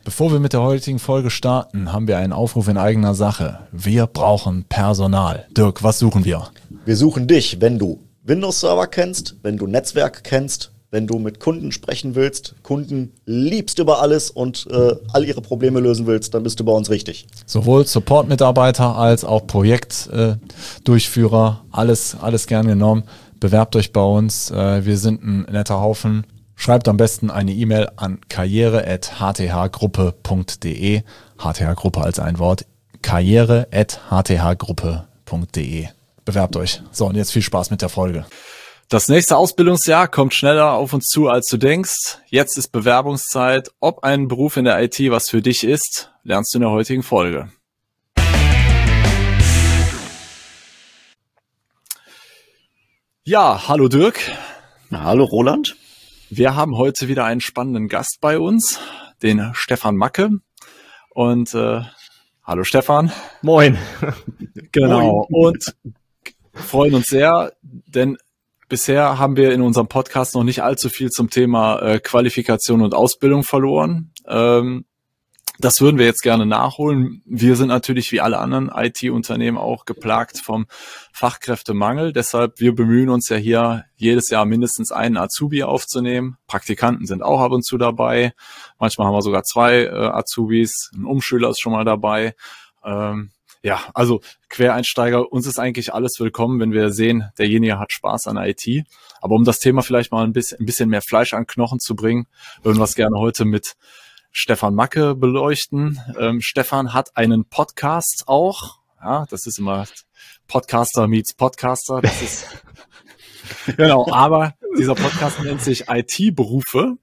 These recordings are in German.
Bevor wir mit der heutigen Folge starten, haben wir einen Aufruf in eigener Sache. Wir brauchen Personal. Dirk, was suchen wir? Wir suchen dich, wenn du Windows-Server kennst, wenn du Netzwerk kennst, wenn du mit Kunden sprechen willst, Kunden liebst über alles und all ihre Probleme lösen willst, dann bist du bei uns richtig. Sowohl Support-Mitarbeiter als auch Projektdurchführer, alles gern genommen. Bewerbt euch bei uns, wir sind ein netter Haufen. Schreibt am besten eine E-Mail an karriere@hthgruppe.de. HTH-Gruppe als ein Wort. karriere@hthgruppe.de. Bewerbt euch. So, und jetzt viel Spaß mit der Folge. Das nächste Ausbildungsjahr kommt schneller auf uns zu, als du denkst. Jetzt ist Bewerbungszeit. Ob ein Beruf in der IT was für dich ist, lernst du in der heutigen Folge. Ja, hallo Dirk. Hallo Roland. Wir haben heute wieder einen spannenden Gast bei uns, den Stefan Macke. Und hallo Stefan. Moin. Genau. Moin. Und freuen uns sehr, denn bisher haben wir in unserem Podcast noch nicht allzu viel zum Thema Qualifikation und Ausbildung verloren. Das würden wir jetzt gerne nachholen. Wir sind natürlich wie alle anderen IT-Unternehmen auch geplagt vom Fachkräftemangel. Deshalb, wir bemühen uns ja hier jedes Jahr mindestens einen Azubi aufzunehmen. Praktikanten sind auch ab und zu dabei. Manchmal haben wir sogar 2 Azubis. Ein Umschüler ist schon mal dabei. Ja, also Quereinsteiger, uns ist eigentlich alles willkommen, wenn wir sehen, derjenige hat Spaß an IT. Aber um das Thema vielleicht mal ein bisschen mehr Fleisch an Knochen zu bringen, würden wir es gerne heute mit Stefan Macke beleuchten. Stefan hat einen Podcast auch. Ja, das ist immer Podcaster meets Podcaster. Das ist genau. Aber dieser Podcast nennt sich IT-Berufe.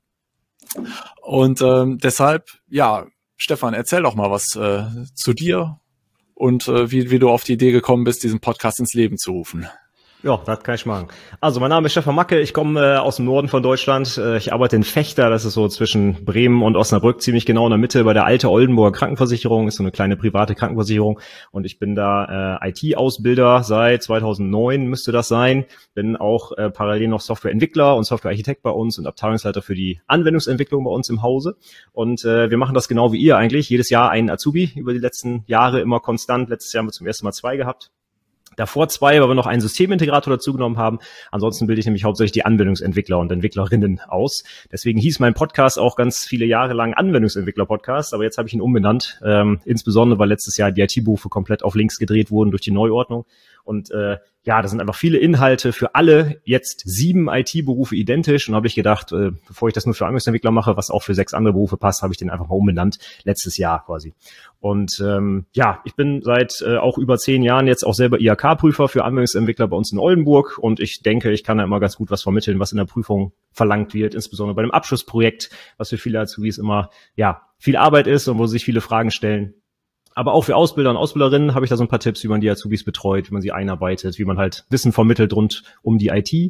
Und deshalb, ja, Stefan, erzähl doch mal was zu dir und wie du auf die Idee gekommen bist, diesen Podcast ins Leben zu rufen. Ja, das kann ich machen. Also, mein Name ist Stefan Macke, ich komme aus dem Norden von Deutschland. Ich arbeite in Vechta, das ist so zwischen Bremen und Osnabrück, ziemlich genau in der Mitte bei der Alte Oldenburger Krankenversicherung, ist so eine kleine private Krankenversicherung. Und ich bin da IT-Ausbilder seit 2009, müsste das sein. Bin auch parallel noch Softwareentwickler und Softwarearchitekt bei uns und Abteilungsleiter für die Anwendungsentwicklung bei uns im Hause. Und wir machen das genau wie ihr eigentlich, jedes Jahr einen Azubi über die letzten Jahre immer konstant. Letztes Jahr haben wir zum ersten Mal 2 gehabt. Davor 2, weil wir noch einen Systemintegrator dazugenommen haben. Ansonsten bilde ich nämlich hauptsächlich die Anwendungsentwickler und Entwicklerinnen aus. Deswegen hieß mein Podcast auch ganz viele Jahre lang Anwendungsentwickler-Podcast, aber jetzt habe ich ihn umbenannt, insbesondere weil letztes Jahr die IT-Berufe komplett auf links gedreht wurden durch die Neuordnung. Und ja, da sind einfach viele Inhalte für alle, jetzt 7 IT-Berufe identisch. Und habe ich gedacht, bevor ich das nur für Anwendungsentwickler mache, was auch für 6 andere Berufe passt, habe ich den einfach mal umbenannt, letztes Jahr quasi. Und ja, ich bin seit auch über 10 Jahren jetzt auch selber IHK-Prüfer für Anwendungsentwickler bei uns in Oldenburg. Und ich denke, ich kann da immer ganz gut was vermitteln, was in der Prüfung verlangt wird, insbesondere bei dem Abschlussprojekt, was für viele Azubis immer ja viel Arbeit ist und wo sich viele Fragen stellen. Aber auch für Ausbilder und Ausbilderinnen habe ich da so ein paar Tipps, wie man die Azubis betreut, wie man sie einarbeitet, wie man halt Wissen vermittelt rund um die IT.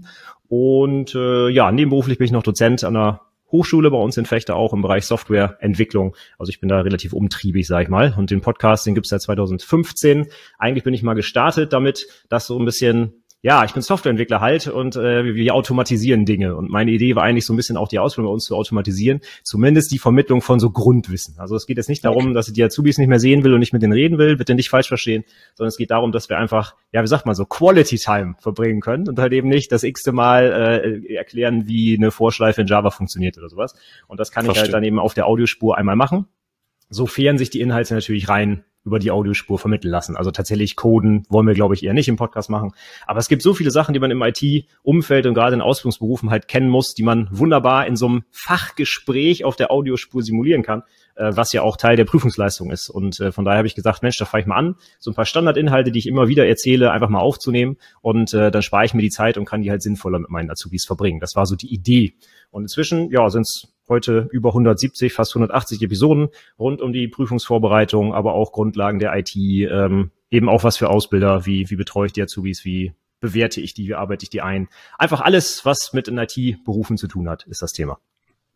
Und ja, nebenberuflich bin ich noch Dozent an der Hochschule bei uns in Vechta, auch im Bereich Softwareentwicklung. Also ich bin da relativ umtriebig, sag ich mal. Und den Podcast, den gibt's seit 2015. Eigentlich bin ich mal gestartet damit, dass so ein bisschen... Ja, ich bin Softwareentwickler halt und wir automatisieren Dinge. Und meine Idee war eigentlich so ein bisschen auch die Ausbildung bei uns zu automatisieren, zumindest die Vermittlung von so Grundwissen. Also es geht jetzt nicht darum, dass ich die Azubis nicht mehr sehen will und nicht mit denen reden will, bitte nicht falsch verstehen, sondern es geht darum, dass wir einfach, ja, wie sagt man so, Quality Time verbringen können und halt eben nicht das x-te Mal erklären, wie eine Vorschleife in Java funktioniert oder sowas. Und das kann ich halt dann eben auf der Audiospur einmal machen, sofern sich die Inhalte natürlich rein über die Audiospur vermitteln lassen. Also tatsächlich coden wollen wir, glaube ich, eher nicht im Podcast machen. Aber es gibt so viele Sachen, die man im IT-Umfeld und gerade in Ausbildungsberufen halt kennen muss, die man wunderbar in so einem Fachgespräch auf der Audiospur simulieren kann, was ja auch Teil der Prüfungsleistung ist. Und von daher habe ich gesagt, Mensch, da fange ich mal an, so ein paar Standardinhalte, die ich immer wieder erzähle, einfach mal aufzunehmen. Und dann spare ich mir die Zeit und kann die halt sinnvoller mit meinen Azubis verbringen. Das war so die Idee. Und inzwischen, ja, sind es heute über 170, fast 180 Episoden rund um die Prüfungsvorbereitung, aber auch Grundlagen der IT, eben auch was für Ausbilder, wie betreue ich die Azubis, wie bewerte ich die, wie arbeite ich die ein. Einfach alles, was mit den IT-Berufen zu tun hat, ist das Thema.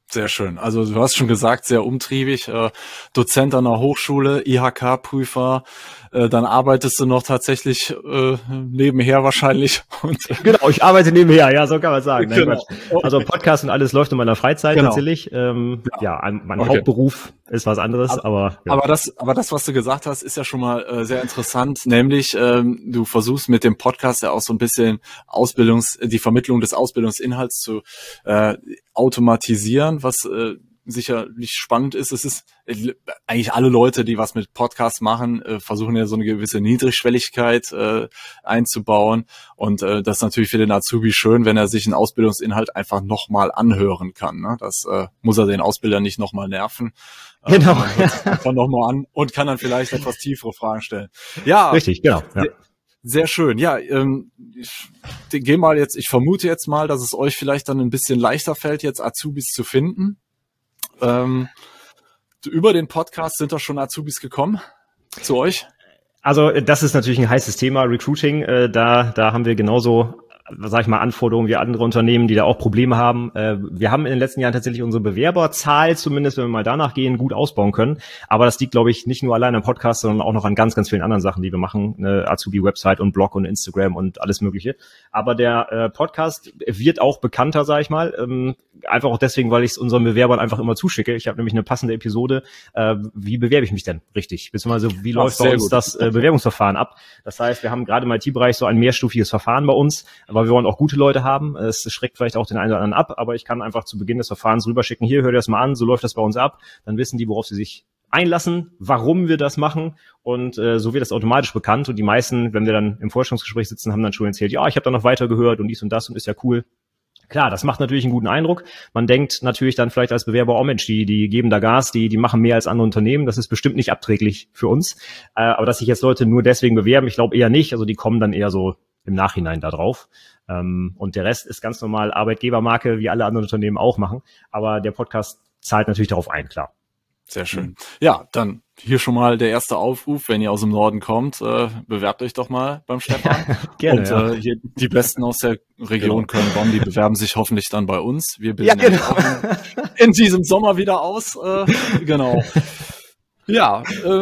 Sehr schön. Also du hast schon gesagt, sehr umtriebig, Dozent an der Hochschule, IHK-Prüfer, dann arbeitest du noch tatsächlich nebenher wahrscheinlich. Und genau, ich arbeite nebenher, ja, so kann man sagen. Nein, genau. Also Podcast und alles läuft in meiner Freizeit Genau. tatsächlich. Mein Hauptberuf ist was anderes, aber ja. Aber das, was du gesagt hast, ist ja schon mal sehr interessant, nämlich du versuchst mit dem Podcast ja auch so ein bisschen die Vermittlung des Ausbildungsinhalts zu automatisieren, was sicherlich spannend ist. Es ist eigentlich alle Leute, die was mit Podcasts machen, versuchen ja so eine gewisse Niedrigschwelligkeit einzubauen. Und das ist natürlich für den Azubi schön, wenn er sich einen Ausbildungsinhalt einfach nochmal anhören kann. Ne? Das muss er den Ausbilder nicht nochmal nerven. Genau. Einfach nochmal an und kann dann vielleicht etwas tiefere Fragen stellen. Ja, richtig, genau. Ja. Sehr schön. Ja, ich vermute jetzt mal, dass es euch vielleicht dann ein bisschen leichter fällt, jetzt Azubis zu finden. Über den Podcast sind doch schon Azubis gekommen zu euch? Also das ist natürlich ein heißes Thema, Recruiting. Da haben wir genauso, sag ich mal, Anforderungen wie andere Unternehmen, die da auch Probleme haben. Wir haben in den letzten Jahren tatsächlich unsere Bewerberzahl, zumindest wenn wir mal danach gehen, gut ausbauen können. Aber das liegt, glaube ich, nicht nur allein am Podcast, sondern auch noch an ganz, ganz vielen anderen Sachen, die wir machen. Eine Azubi-Website und Blog und Instagram und alles Mögliche. Aber der Podcast wird auch bekannter, sag ich mal. Einfach auch deswegen, weil ich es unseren Bewerbern einfach immer zuschicke. Ich habe nämlich eine passende Episode. Wie bewerbe ich mich denn richtig? Beziehungsweise wie läuft bei uns das Bewerbungsverfahren ab? Das heißt, wir haben gerade im IT-Bereich so ein mehrstufiges Verfahren bei uns, aber wir wollen auch gute Leute haben. Es schreckt vielleicht auch den einen oder anderen ab, aber ich kann einfach zu Beginn des Verfahrens rüberschicken, hier, hört ihr das mal an, so läuft das bei uns ab. Dann wissen die, worauf sie sich einlassen, warum wir das machen und so wird das automatisch bekannt und die meisten, wenn wir dann im Vorstellungsgespräch sitzen, haben dann schon erzählt, ja, ich habe da noch weiter gehört und dies und das und ist ja cool. Klar, das macht natürlich einen guten Eindruck. Man denkt natürlich dann vielleicht als Bewerber, oh Mensch, die geben da Gas, die machen mehr als andere Unternehmen. Das ist bestimmt nicht abträglich für uns. Aber dass sich jetzt Leute nur deswegen bewerben, ich glaube eher nicht. Also die kommen dann eher so im Nachhinein da drauf. Und der Rest ist ganz normal Arbeitgebermarke, wie alle anderen Unternehmen auch machen. Aber der Podcast zahlt natürlich darauf ein, klar. Sehr schön. Ja, dann hier schon mal der erste Aufruf, wenn ihr aus dem Norden kommt, bewerbt euch doch mal beim Stefan. Gerne. Und hier die Besten aus der Region Köln-Bonn, die bewerben sich hoffentlich dann bei uns. Wir bilden in diesem Sommer wieder aus. Genau. Ja,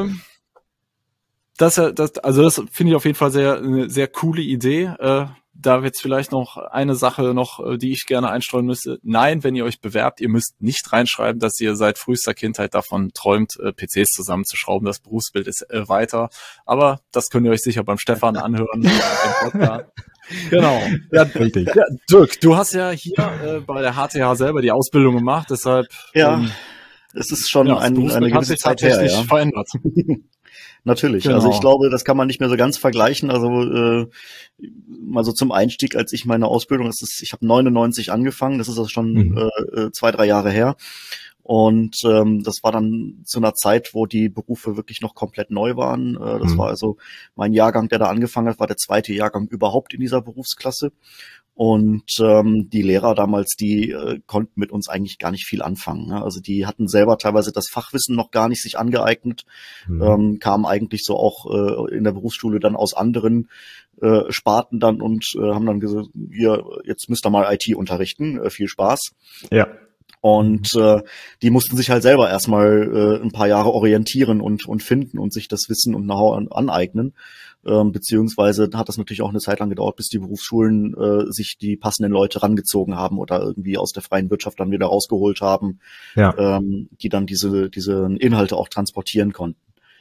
das finde ich auf jeden Fall eine sehr coole Idee. Da wird es vielleicht noch eine Sache die ich gerne einstreuen müsste. Nein, wenn ihr euch bewerbt, ihr müsst nicht reinschreiben, dass ihr seit frühester Kindheit davon träumt, PCs zusammenzuschrauben. Das Berufsbild ist weiter. Aber das könnt ihr euch sicher beim Stefan anhören. Genau. Ja, richtig. Ja, Dirk, du hast ja hier bei der HTH selber die Ausbildung gemacht, deshalb es ist schon eine gewisse Zeit her, ja. Verändert. Natürlich. Genau. Also ich glaube, das kann man nicht mehr so ganz vergleichen. Also mal so zum Einstieg, als ich meine Ausbildung, ich habe 99 angefangen, das ist also schon 2-3 Jahre her. Und das war dann zu einer Zeit, wo die Berufe wirklich noch komplett neu waren. Das war also mein Jahrgang, der da angefangen hat, war der zweite Jahrgang überhaupt in dieser Berufsklasse. Und die Lehrer damals, die konnten mit uns eigentlich gar nicht viel anfangen. Ne? Also die hatten selber teilweise das Fachwissen noch gar nicht sich angeeignet, kamen eigentlich so auch in der Berufsschule dann aus anderen Sparten dann und haben dann gesagt, jetzt müsst ihr mal IT unterrichten, viel Spaß. Ja. Und die mussten sich halt selber erstmal ein paar Jahre orientieren und finden und sich das Wissen und Know-how aneignen. Beziehungsweise hat das natürlich auch eine Zeit lang gedauert, bis die Berufsschulen sich die passenden Leute rangezogen haben oder irgendwie aus der freien Wirtschaft dann wieder rausgeholt haben, die dann diese Inhalte auch transportieren konnten.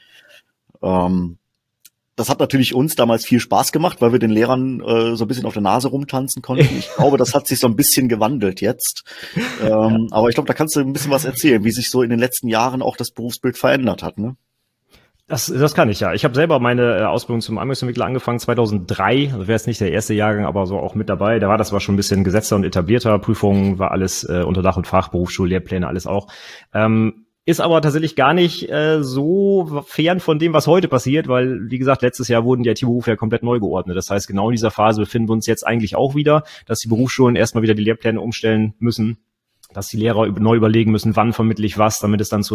Das hat natürlich uns damals viel Spaß gemacht, weil wir den Lehrern so ein bisschen auf der Nase rumtanzen konnten. Ich glaube, das hat sich so ein bisschen gewandelt jetzt. Aber ich glaube, da kannst du ein bisschen was erzählen, wie sich so in den letzten Jahren auch das Berufsbild verändert hat, ne? Das kann ich ja. Ich habe selber meine Ausbildung zum Anwendungsentwickler angefangen 2003. Also wäre jetzt nicht der erste Jahrgang, aber so auch mit dabei. Da war das schon ein bisschen gesetzter und etablierter. Prüfungen war alles unter Dach und Fach, Berufsschullehrpläne, alles auch. Ist aber tatsächlich gar nicht so fern von dem, was heute passiert, weil, wie gesagt, letztes Jahr wurden die IT-Berufe ja komplett neu geordnet. Das heißt, genau in dieser Phase befinden wir uns jetzt eigentlich auch wieder, dass die Berufsschulen erstmal wieder die Lehrpläne umstellen müssen, dass die Lehrer neu überlegen müssen, wann vermittle ich was, damit es dann zur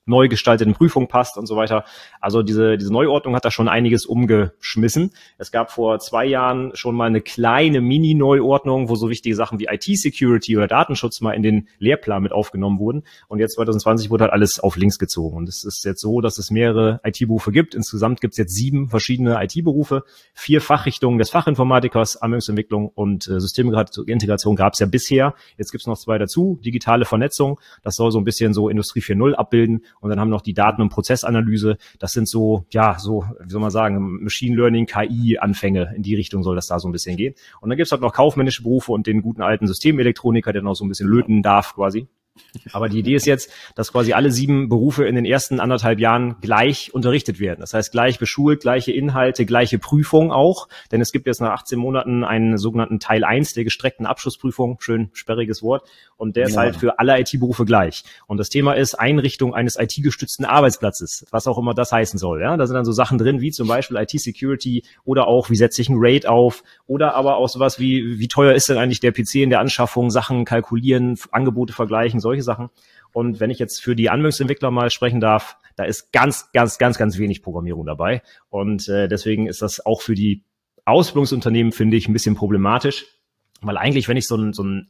neu gestalteten Prüfung passt und so weiter. Also diese Neuordnung hat da schon einiges umgeschmissen. Es gab vor 2 Jahren schon mal eine kleine Mini-Neuordnung, wo so wichtige Sachen wie IT-Security oder Datenschutz mal in den Lehrplan mit aufgenommen wurden. Und jetzt 2020 wurde halt alles auf links gezogen. Und es ist jetzt so, dass es mehrere IT-Berufe gibt. Insgesamt gibt es jetzt 7 verschiedene IT-Berufe, 4 Fachrichtungen des Fachinformatikers, Anwendungsentwicklung und Systemintegration gab es ja bisher. Jetzt gibt es noch 2 dazu, digitale Vernetzung. Das soll so ein bisschen so Industrie 4.0 abbilden. Und dann haben wir noch die Daten- und Prozessanalyse. Das sind so, wie soll man sagen, Machine Learning, KI-Anfänge. In die Richtung soll das da so ein bisschen gehen. Und dann gibt es halt noch kaufmännische Berufe und den guten alten Systemelektroniker, der noch so ein bisschen löten darf quasi. Aber die Idee ist jetzt, dass quasi alle 7 Berufe in den ersten 1,5 Jahren gleich unterrichtet werden. Das heißt, gleich beschult, gleiche Inhalte, gleiche Prüfung auch. Denn es gibt jetzt nach 18 Monaten einen sogenannten Teil 1 der gestreckten Abschlussprüfung. Schön sperriges Wort. Und der ist halt für alle IT-Berufe gleich. Und das Thema ist Einrichtung eines IT-gestützten Arbeitsplatzes, was auch immer das heißen soll. Ja, da sind dann so Sachen drin, wie zum Beispiel IT-Security oder auch, wie setze ich ein RAID auf oder aber auch sowas wie teuer ist denn eigentlich der PC in der Anschaffung, Sachen kalkulieren, Angebote vergleichen, solche Sachen. Und wenn ich jetzt für die Anwendungsentwickler mal sprechen darf, da ist ganz wenig Programmierung dabei. Und deswegen ist das auch für die Ausbildungsunternehmen, finde ich, ein bisschen problematisch. Weil eigentlich, wenn ich so ein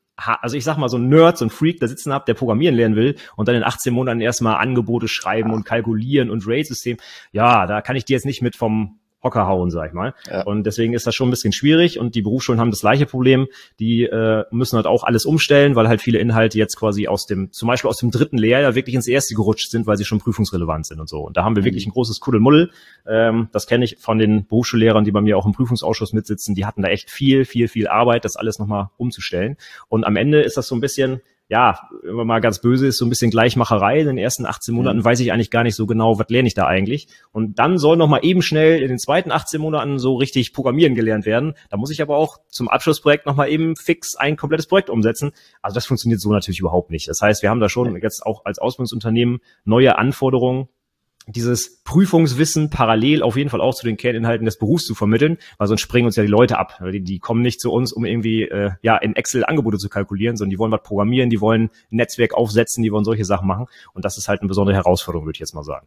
Nerd, so ein Freak da sitzen habe, der programmieren lernen will und dann in 18 Monaten erstmal Angebote schreiben und kalkulieren und RAID-System, ja, da kann ich die jetzt nicht mit vom Hocker hauen, sag ich mal. Ja. Und deswegen ist das schon ein bisschen schwierig und die Berufsschulen haben das gleiche Problem. Die müssen halt auch alles umstellen, weil halt viele Inhalte jetzt quasi zum Beispiel aus dem 3. Lehrjahr wirklich ins erste gerutscht sind, weil sie schon prüfungsrelevant sind und so. Und da haben wir wirklich ein großes Kuddelmuddel. Das kenne ich von den Berufsschullehrern, die bei mir auch im Prüfungsausschuss mitsitzen. Die hatten da echt viel Arbeit, das alles nochmal umzustellen. Und am Ende ist das so ein bisschen, ja, wenn man mal ganz böse ist, so ein bisschen Gleichmacherei. In den ersten 18 Monaten weiß ich eigentlich gar nicht so genau, was lerne ich da eigentlich. Und dann soll noch mal eben schnell in den zweiten 18 Monaten so richtig Programmieren gelernt werden. Da muss ich aber auch zum Abschlussprojekt noch mal eben fix ein komplettes Projekt umsetzen. Also das funktioniert so natürlich überhaupt nicht. Das heißt, wir haben da schon jetzt auch als Ausbildungsunternehmen neue Anforderungen, dieses Prüfungswissen parallel auf jeden Fall auch zu den Kerninhalten des Berufs zu vermitteln, weil sonst springen uns ja die Leute ab. Die kommen nicht zu uns, um irgendwie in Excel Angebote zu kalkulieren, sondern die wollen was programmieren, die wollen ein Netzwerk aufsetzen, die wollen solche Sachen machen. Und das ist halt eine besondere Herausforderung, würde ich jetzt mal sagen.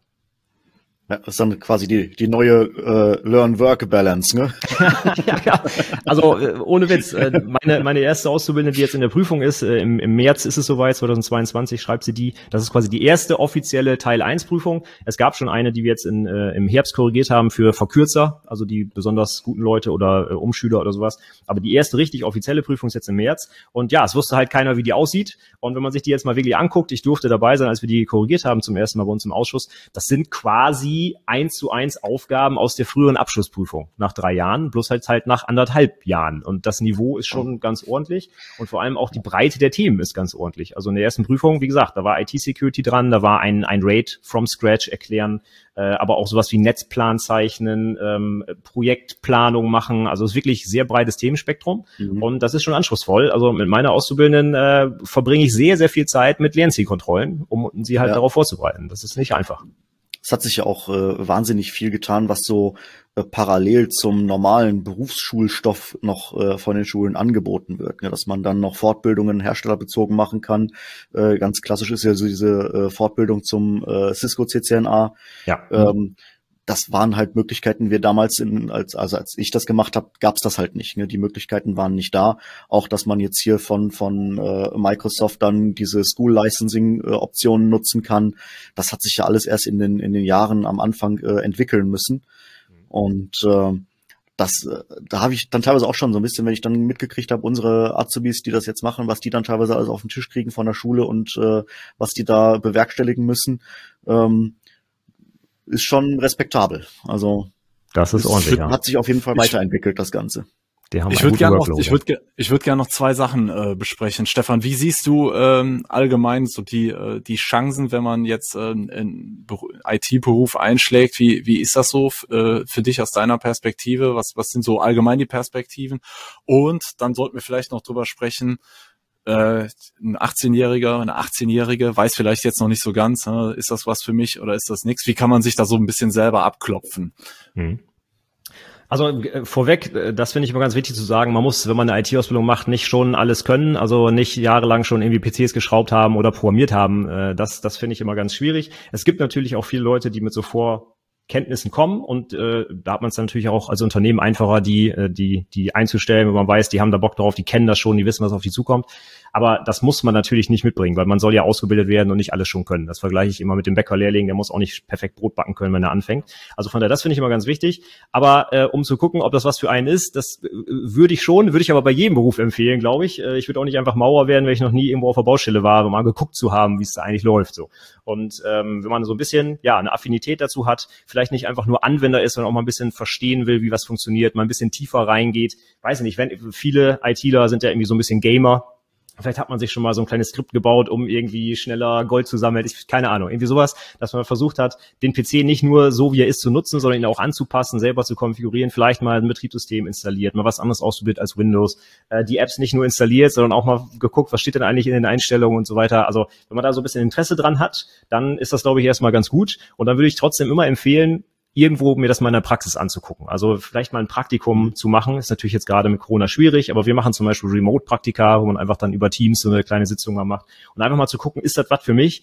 Ja, das ist dann quasi die neue Learn-Work-Balance, ne? Ja. Also ohne Witz, meine erste Auszubildende, die jetzt in der Prüfung ist, im März ist es soweit, 2022 schreibt sie die. Das ist quasi die erste offizielle Teil-1-Prüfung. Es gab schon eine, die wir jetzt im Herbst korrigiert haben für Verkürzer, also die besonders guten Leute oder Umschüler oder sowas. Aber die erste richtig offizielle Prüfung ist jetzt im März. Und ja, es wusste halt keiner, wie die aussieht. Und wenn man sich die jetzt mal wirklich anguckt, ich durfte dabei sein, als wir die korrigiert haben zum ersten Mal bei uns im Ausschuss, das sind quasi 1:1 Aufgaben aus der früheren Abschlussprüfung nach 3 Jahren, bloß halt nach 1,5 Jahren. Und das Niveau ist schon ganz ordentlich und vor allem auch die Breite der Themen ist ganz ordentlich. Also in der ersten Prüfung, wie gesagt, da war IT-Security dran, da war ein RAID from scratch erklären, aber auch sowas wie Netzplan zeichnen, Projektplanung machen. Also es ist wirklich sehr breites Themenspektrum und das ist schon anspruchsvoll. Also mit meiner Auszubildenden verbringe ich sehr viel Zeit mit Lernzielkontrollen, um sie halt darauf vorzubereiten. Das ist nicht einfach. Es hat sich ja auch wahnsinnig viel getan, was so parallel zum normalen Berufsschulstoff noch von den Schulen angeboten wird. Ja, dass man dann noch Fortbildungen herstellerbezogen machen kann. Ganz klassisch ist ja so diese Fortbildung zum Cisco CCNA. Ja. Das waren halt Möglichkeiten, wir damals als ich das gemacht habe, gab's das halt nicht. Ne? Die Möglichkeiten waren nicht da. Auch, dass man jetzt hier von Microsoft dann diese School Licensing Optionen nutzen kann. Das hat sich ja alles erst in den Jahren am Anfang entwickeln müssen. Und da habe ich dann teilweise auch schon so ein bisschen, wenn ich dann mitgekriegt habe, unsere Azubis, die das jetzt machen, was die dann teilweise alles auf den Tisch kriegen von der Schule und was die da bewerkstelligen müssen, ist schon respektabel. Also das ist ordentlich. Hat sich auf jeden Fall weiterentwickelt, das Ganze. Ich würde gerne noch 2 Sachen besprechen. Stefan, wie siehst du allgemein so die Chancen, wenn man jetzt einen IT-Beruf einschlägt? Wie ist das so für dich aus deiner Perspektive? Was sind so allgemein die Perspektiven? Und dann sollten wir vielleicht noch drüber sprechen, ein 18-Jähriger, eine 18-Jährige weiß vielleicht jetzt noch nicht so ganz, ist das was für mich oder ist das nichts? Wie kann man sich da so ein bisschen selber abklopfen? Also vorweg, das finde ich immer ganz wichtig zu sagen, man muss, wenn man eine IT-Ausbildung macht, nicht schon alles können, also nicht jahrelang schon irgendwie PCs geschraubt haben oder programmiert haben. Das finde ich immer ganz schwierig. Es gibt natürlich auch viele Leute, die mit so Vorkenntnissen kommen und da hat man es natürlich auch als Unternehmen einfacher, die einzustellen, wenn man weiß, die haben da Bock drauf, die kennen das schon, die wissen, was auf die zukommt. Aber das muss man natürlich nicht mitbringen, weil man soll ja ausgebildet werden und nicht alles schon können. Das vergleiche ich immer mit dem Bäckerlehrling, der muss auch nicht perfekt Brot backen können, wenn er anfängt. Also von daher, das finde ich immer ganz wichtig. Aber um zu gucken, ob das was für einen ist, das würde ich aber bei jedem Beruf empfehlen, glaube ich. Ich würde auch nicht einfach Maurer werden, wenn ich noch nie irgendwo auf der Baustelle war, um mal geguckt zu haben, wie es da eigentlich läuft. So. Und wenn man so ein bisschen eine Affinität dazu hat, vielleicht nicht einfach nur Anwender ist, sondern auch mal ein bisschen verstehen will, wie was funktioniert, mal ein bisschen tiefer reingeht. Weiß ich nicht, wenn viele ITler sind ja irgendwie so ein bisschen Gamer. Vielleicht hat man sich schon mal so ein kleines Skript gebaut, um irgendwie schneller Gold zu sammeln. Keine Ahnung, irgendwie sowas, dass man versucht hat, den PC nicht nur so, wie er ist, zu nutzen, sondern ihn auch anzupassen, selber zu konfigurieren, vielleicht mal ein Betriebssystem installiert, mal was anderes ausprobiert als Windows, die Apps nicht nur installiert, sondern auch mal geguckt, was steht denn eigentlich in den Einstellungen und so weiter. Also wenn man da so ein bisschen Interesse dran hat, dann ist das, glaube ich, erstmal ganz gut. Und dann würde ich trotzdem immer empfehlen, irgendwo mir das mal in der Praxis anzugucken. Also vielleicht mal ein Praktikum zu machen, ist natürlich jetzt gerade mit Corona schwierig, aber wir machen zum Beispiel Remote-Praktika, wo man einfach dann über Teams so eine kleine Sitzung mal macht und einfach mal zu gucken, ist das was für mich?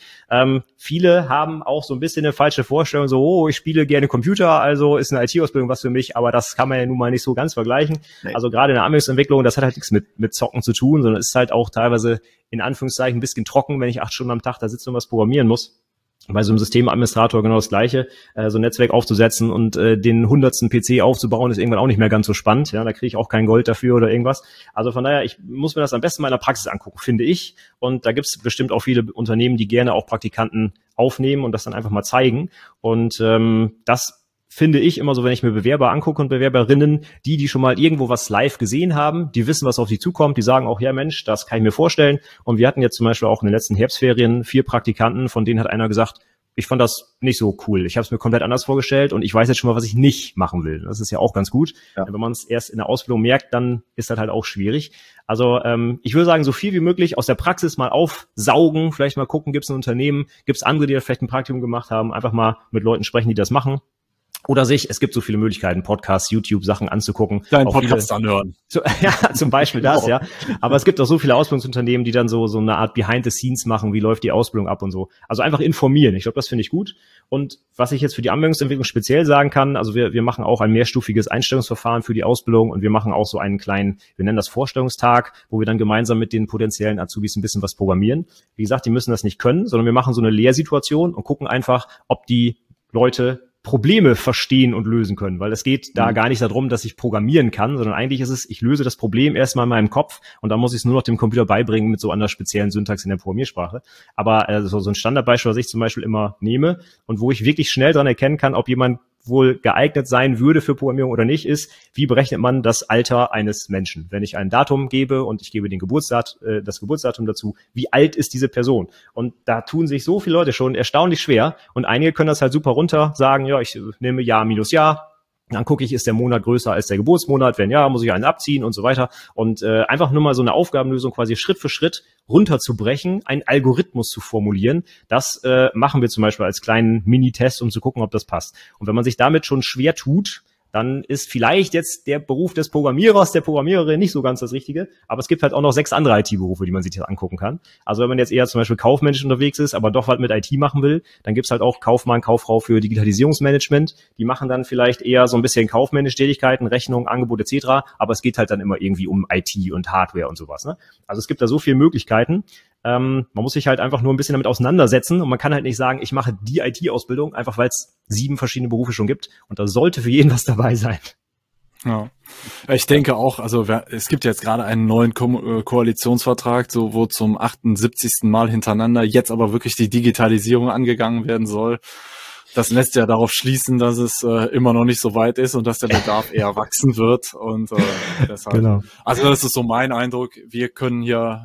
Viele haben auch so ein bisschen eine falsche Vorstellung, so, ich spiele gerne Computer, also ist eine IT-Ausbildung was für mich, aber das kann man ja nun mal nicht so ganz vergleichen. Nee. Also gerade in der Anwendungsentwicklung, das hat halt nichts mit Zocken zu tun, sondern ist halt auch teilweise in Anführungszeichen ein bisschen trocken, wenn ich 8 Stunden am Tag da sitze und was programmieren muss. Bei so einem Systemadministrator genau das Gleiche, so ein Netzwerk aufzusetzen und den 100. PC aufzubauen, ist irgendwann auch nicht mehr ganz so spannend. Ja, da kriege ich auch kein Gold dafür oder irgendwas. Also von daher, ich muss mir das am besten mal in der Praxis angucken, finde ich. Und da gibt es bestimmt auch viele Unternehmen, die gerne auch Praktikanten aufnehmen und das dann einfach mal zeigen. Und das finde ich immer so, wenn ich mir Bewerber angucke und Bewerberinnen, die schon mal irgendwo was live gesehen haben, die wissen, was auf sie zukommt, die sagen auch, ja Mensch, das kann ich mir vorstellen. Und wir hatten jetzt zum Beispiel auch in den letzten Herbstferien 4 Praktikanten, von denen hat einer gesagt, ich fand das nicht so cool. Ich habe es mir komplett anders vorgestellt und ich weiß jetzt schon mal, was ich nicht machen will. Das ist ja auch ganz gut. Ja. Wenn man es erst in der Ausbildung merkt, dann ist das halt auch schwierig. Also ich würde sagen, so viel wie möglich aus der Praxis mal aufsaugen, vielleicht mal gucken, gibt es ein Unternehmen, gibt es andere, die da vielleicht ein Praktikum gemacht haben, einfach mal mit Leuten sprechen, die das machen. Oder es gibt so viele Möglichkeiten, Podcasts, YouTube, Sachen anzugucken. Deinen Podcast anhören. Ja, zum Beispiel das, ja. Aber es gibt auch so viele Ausbildungsunternehmen, die dann so eine Art Behind the Scenes machen, wie läuft die Ausbildung ab und so. Also einfach informieren. Ich glaube, das finde ich gut. Und was ich jetzt für die Anwendungsentwicklung speziell sagen kann, also wir machen auch ein mehrstufiges Einstellungsverfahren für die Ausbildung und wir machen auch so einen kleinen, wir nennen das Vorstellungstag, wo wir dann gemeinsam mit den potenziellen Azubis ein bisschen was programmieren. Wie gesagt, die müssen das nicht können, sondern wir machen so eine Lehrsituation und gucken einfach, ob die Leute Probleme verstehen und lösen können, weil es geht da gar nicht darum, dass ich programmieren kann, sondern eigentlich ist es, ich löse das Problem erstmal in meinem Kopf und dann muss ich es nur noch dem Computer beibringen mit so einer speziellen Syntax in der Programmiersprache. Aber so ein Standardbeispiel, was ich zum Beispiel immer nehme und wo ich wirklich schnell dran erkennen kann, ob jemand wohl geeignet sein würde für Programmierung oder nicht, ist, wie berechnet man das Alter eines Menschen? Wenn ich ein Datum gebe und ich gebe das Geburtsdatum dazu, wie alt ist diese Person? Und da tun sich so viele Leute schon erstaunlich schwer und einige können das halt super runter sagen, ja, ich nehme Jahr minus Jahr. Dann gucke ich, ist der Monat größer als der Geburtsmonat? Wenn ja, muss ich einen abziehen und so weiter. Und einfach nur mal so eine Aufgabenlösung quasi Schritt für Schritt runterzubrechen, einen Algorithmus zu formulieren. Das machen wir zum Beispiel als kleinen Mini-Test, um zu gucken, ob das passt. Und wenn man sich damit schon schwer tut, dann ist vielleicht jetzt der Beruf des Programmierers, der Programmiererin nicht so ganz das Richtige. Aber es gibt halt auch noch 6 andere IT-Berufe, die man sich das angucken kann. Also wenn man jetzt eher zum Beispiel kaufmännisch unterwegs ist, aber doch was mit IT machen will, dann gibt's halt auch Kaufmann, Kauffrau für Digitalisierungsmanagement. Die machen dann vielleicht eher so ein bisschen kaufmännische Tätigkeiten, Rechnung, Angebot etc. Aber es geht halt dann immer irgendwie um IT und Hardware und sowas. Ne? Also es gibt da so viele Möglichkeiten. Man muss sich halt einfach nur ein bisschen damit auseinandersetzen und man kann halt nicht sagen, ich mache die IT-Ausbildung, einfach weil es 7 verschiedene Berufe schon gibt und da sollte für jeden was dabei sein. Ja, ich denke auch, also es gibt jetzt gerade einen neuen Koalitionsvertrag, so wo zum 78. Mal hintereinander jetzt aber wirklich die Digitalisierung angegangen werden soll. Das lässt ja darauf schließen, dass es immer noch nicht so weit ist und dass der Bedarf eher wachsen wird. Und deshalb. Genau. Also das ist so mein Eindruck. Wir könnten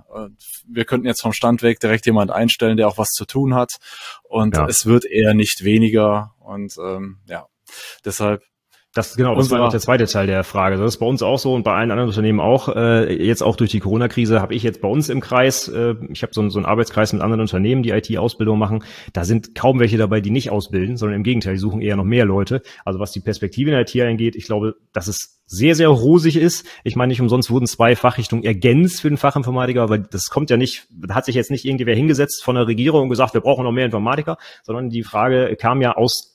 jetzt vom Stand weg direkt jemand einstellen, der auch was zu tun hat. Und es wird eher nicht weniger. Und deshalb, Das war auch der zweite Teil der Frage. Das ist bei uns auch so und bei allen anderen Unternehmen auch. Jetzt auch durch die Corona-Krise habe ich jetzt bei uns im Kreis, ich habe so einen Arbeitskreis mit anderen Unternehmen, die IT-Ausbildung machen. Da sind kaum welche dabei, die nicht ausbilden, sondern im Gegenteil, die suchen eher noch mehr Leute. Also was die Perspektive in der IT angeht, ich glaube, dass es sehr, sehr rosig ist. Ich meine, nicht umsonst wurden 2 Fachrichtungen ergänzt für den Fachinformatiker, aber das kommt ja nicht, da hat sich jetzt nicht irgendwer hingesetzt von der Regierung und gesagt, wir brauchen noch mehr Informatiker, sondern die Frage kam ja aus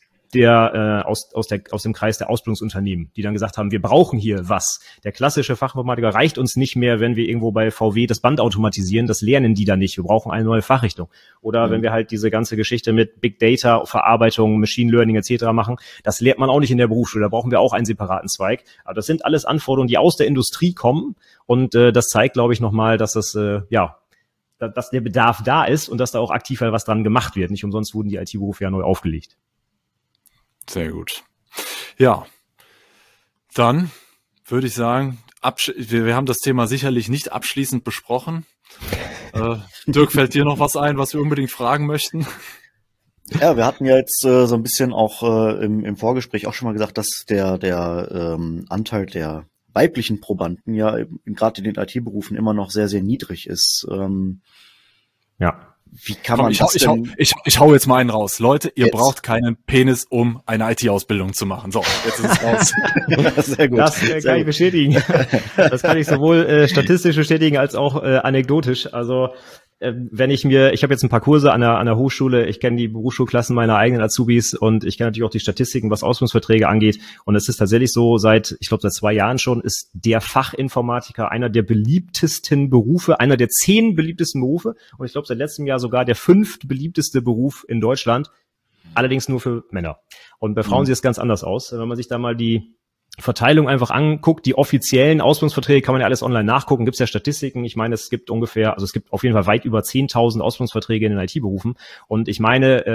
dem Kreis der Ausbildungsunternehmen, die dann gesagt haben, wir brauchen hier was. Der klassische Fachinformatiker reicht uns nicht mehr, wenn wir irgendwo bei VW das Band automatisieren, das lernen die da nicht. Wir brauchen eine neue Fachrichtung. Oder wenn wir halt diese ganze Geschichte mit Big Data, Verarbeitung, Machine Learning etc. machen, das lernt man auch nicht in der Berufsschule, da brauchen wir auch einen separaten Zweig. Aber das sind alles Anforderungen, die aus der Industrie kommen und das zeigt, glaube ich, nochmal, dass das dass der Bedarf da ist und dass da auch aktiv was dran gemacht wird. Nicht umsonst wurden die IT-Berufe ja neu aufgelegt. Sehr gut. Ja, dann würde ich sagen, wir haben das Thema sicherlich nicht abschließend besprochen. Dirk, fällt dir noch was ein, was wir unbedingt fragen möchten? Ja, wir hatten ja jetzt so ein bisschen auch im Vorgespräch auch schon mal gesagt, dass der Anteil der weiblichen Probanden ja gerade in den IT-Berufen immer noch sehr, sehr niedrig ist. Ja. Wie kann man ich hau jetzt mal einen raus. Leute, ihr braucht keinen Penis, um eine IT-Ausbildung zu machen. So, jetzt ist es raus. Sehr gut. Das kann ich bestätigen. Das kann ich sowohl statistisch bestätigen als auch anekdotisch. Also ich habe jetzt ein paar Kurse an der Hochschule, ich kenne die Berufsschulklassen meiner eigenen Azubis und ich kenne natürlich auch die Statistiken, was Ausbildungsverträge angeht. Und es ist tatsächlich so, seit 2 Jahren schon, ist der Fachinformatiker einer der beliebtesten Berufe, einer der 10 beliebtesten Berufe. Und ich glaube, seit letztem Jahr sogar der 5. beliebteste Beruf in Deutschland. Allerdings nur für Männer. Und bei Frauen sieht es ganz anders aus. Wenn man sich da mal die Verteilung einfach anguckt, die offiziellen Ausbildungsverträge kann man ja alles online nachgucken, gibt es ja Statistiken. Ich meine, es gibt auf jeden Fall weit über 10.000 Ausbildungsverträge in den IT-Berufen und ich meine,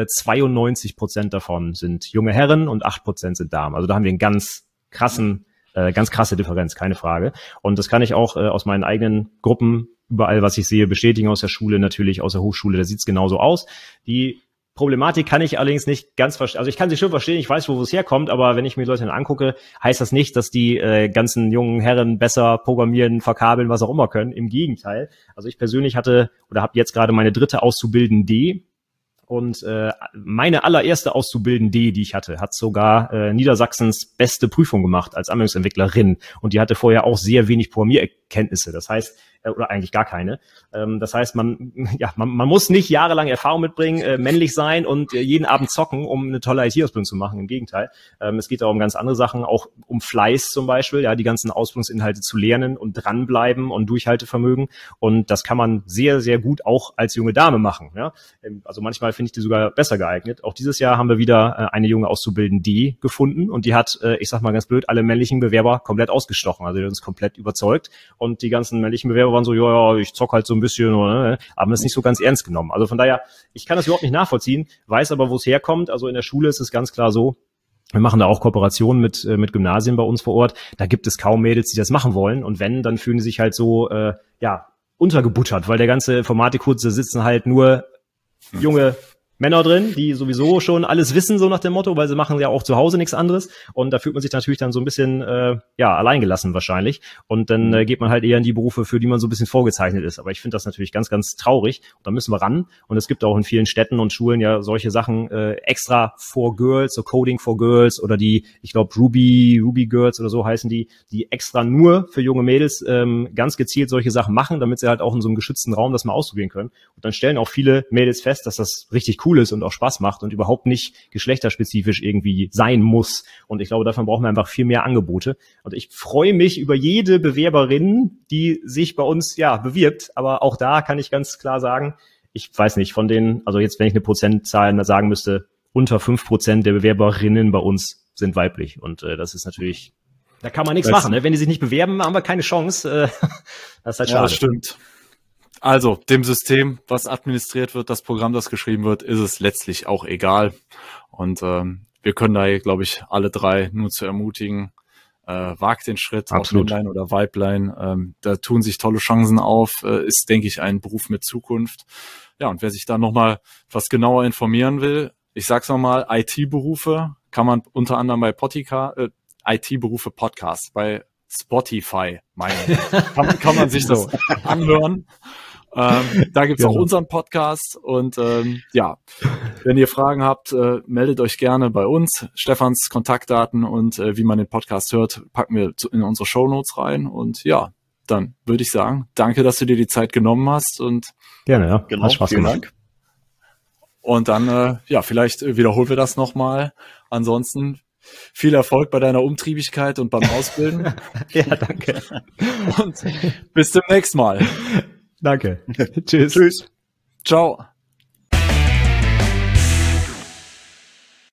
92% davon sind junge Herren und 8% sind Damen. Also da haben wir einen ganz krasse Differenz, keine Frage. Und das kann ich auch aus meinen eigenen Gruppen überall, was ich sehe, bestätigen, aus der Schule natürlich, aus der Hochschule, da sieht's genauso aus. Die Problematik kann ich allerdings nicht ganz verstehen. Also ich kann sie schon verstehen, ich weiß, wo es herkommt, aber wenn ich mir die Leute dann angucke, heißt das nicht, dass die ganzen jungen Herren besser programmieren, verkabeln, was auch immer können. Im Gegenteil. Also ich persönlich habe jetzt gerade meine 3. Auszubildende und meine allererste Auszubildende, die ich hatte, hat sogar Niedersachsens beste Prüfung gemacht als Anwendungsentwicklerin und die hatte vorher auch sehr wenig Programmierkenntnisse. Das heißt, oder eigentlich gar keine. Das heißt, man muss nicht jahrelang Erfahrung mitbringen, männlich sein und jeden Abend zocken, um eine tolle IT-Ausbildung zu machen. Im Gegenteil. Es geht auch um ganz andere Sachen, auch um Fleiß zum Beispiel, ja, die ganzen Ausbildungsinhalte zu lernen und dranbleiben und Durchhaltevermögen. Und das kann man sehr, sehr gut auch als junge Dame machen. Ja? Also manchmal finde ich die sogar besser geeignet. Auch dieses Jahr haben wir wieder eine junge Auszubildende gefunden und die hat, ich sag mal ganz blöd, alle männlichen Bewerber komplett ausgestochen. Also die hat uns komplett überzeugt und die ganzen männlichen Bewerber waren so, ja, ich zock halt so ein bisschen, oder, aber das ist nicht so ganz ernst genommen. Also von daher, ich kann das überhaupt nicht nachvollziehen, weiß aber, wo es herkommt. Also in der Schule ist es ganz klar so, wir machen da auch Kooperationen mit Gymnasien bei uns vor Ort. Da gibt es kaum Mädels, die das machen wollen. Und wenn, dann fühlen die sich halt so, untergebuttert, weil der ganze Informatikkurs, da sitzen halt nur junge Männer drin, die sowieso schon alles wissen, so nach dem Motto, weil sie machen ja auch zu Hause nichts anderes. Und da fühlt man sich natürlich dann so ein bisschen alleingelassen wahrscheinlich. Und dann geht man halt eher in die Berufe, für die man so ein bisschen vorgezeichnet ist. Aber ich finde das natürlich ganz, ganz traurig. Und da müssen wir ran. Und es gibt auch in vielen Städten und Schulen ja solche Sachen extra for Girls, so Coding for Girls oder die, ich glaube Ruby Girls oder so heißen die extra nur für junge Mädels ganz gezielt solche Sachen machen, damit sie halt auch in so einem geschützten Raum das mal ausprobieren können. Und dann stellen auch viele Mädels fest, dass das richtig cool ist und auch Spaß macht und überhaupt nicht geschlechterspezifisch irgendwie sein muss. Und ich glaube, davon brauchen wir einfach viel mehr Angebote. Und ich freue mich über jede Bewerberin, die sich bei uns bewirbt. Aber auch da kann ich ganz klar sagen, ich weiß nicht, von denen, also jetzt, wenn ich eine Prozentzahl sagen müsste, unter 5% der Bewerberinnen bei uns sind weiblich. Und das ist natürlich, da kann man nichts machen. Ne? Wenn die sich nicht bewerben, haben wir keine Chance. Das ist halt schade. Ja, das stimmt. Also, dem System, was administriert wird, das Programm, das geschrieben wird, ist es letztlich auch egal. Und wir können da, glaube ich, alle 3 nur zu ermutigen, wagt den Schritt, Absolut. Ob Männlein oder Weiblein. Da tun sich tolle Chancen auf, ist, denke ich, ein Beruf mit Zukunft. Ja, und wer sich da nochmal was genauer informieren will, ich sag's nochmal, IT-Berufe kann man unter anderem bei Potika, IT-Berufe Podcast bei Spotify, kann man sich das anhören. Da gibt's auch unseren Podcast und wenn ihr Fragen habt, meldet euch gerne bei uns. Stefans Kontaktdaten und wie man den Podcast hört, packen wir in unsere Shownotes rein und ja, dann würde ich sagen, danke, dass du dir die Zeit genommen hast und gerne, ja. Genau, hat Spaß gemacht. Dank. Und dann, vielleicht wiederholen wir das nochmal. Ansonsten viel Erfolg bei deiner Umtriebigkeit und beim Ausbilden. Ja, danke. Und bis zum nächsten Mal. Danke. Tschüss. Tschüss. Ciao.